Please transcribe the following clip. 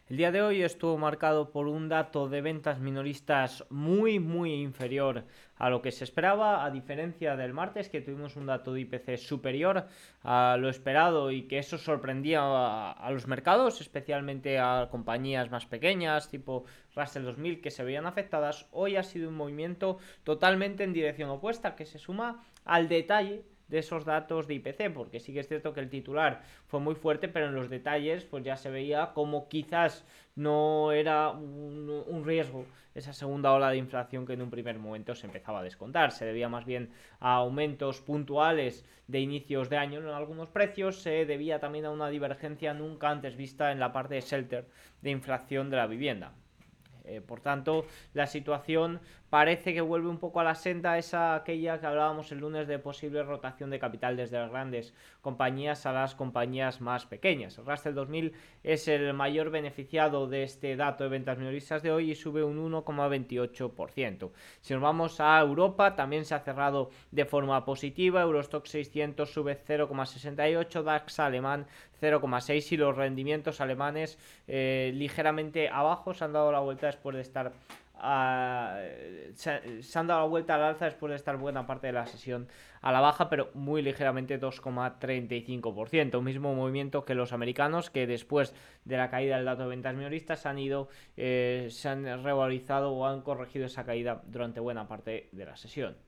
El día de hoy estuvo marcado por un dato de ventas minoristas muy inferior a lo que se esperaba, a diferencia del martes que tuvimos un dato de IPC superior a lo esperado y que eso sorprendía a los mercados, especialmente a compañías más pequeñas tipo Russell 2000 que se veían afectadas. Hoy ha sido un movimiento totalmente en dirección opuesta que se suma al detalle de esos datos de IPC, porque sí que es cierto que el titular fue muy fuerte, pero en los detalles pues ya se veía como quizás no era un riesgo esa segunda ola de inflación que en un primer momento se empezaba a descontar. Se debía más bien a aumentos puntuales de inicios de año en algunos precios, se debía también a una divergencia nunca antes vista en la parte de shelter de inflación de la vivienda. Por tanto, la situación parece que vuelve un poco a la senda esa aquella que hablábamos el lunes de posible rotación de capital desde las grandes compañías a las compañías más pequeñas. El Russell 2000 es el mayor beneficiado de este dato de ventas minoristas de hoy y sube un 1,28%. Si nos vamos a Europa, también se ha cerrado de forma positiva. Eurostoxx 600 sube 0,68, DAX alemán 0,6 y los rendimientos alemanes ligeramente abajo, se han dado la vuelta después de estar se han dado la vuelta al alza después de estar buena parte de la sesión a la baja, pero muy ligeramente 2,35%. Mismo movimiento que los americanos, que después de la caída del dato de ventas minoristas se han revalorizado o han corregido esa caída durante buena parte de la sesión.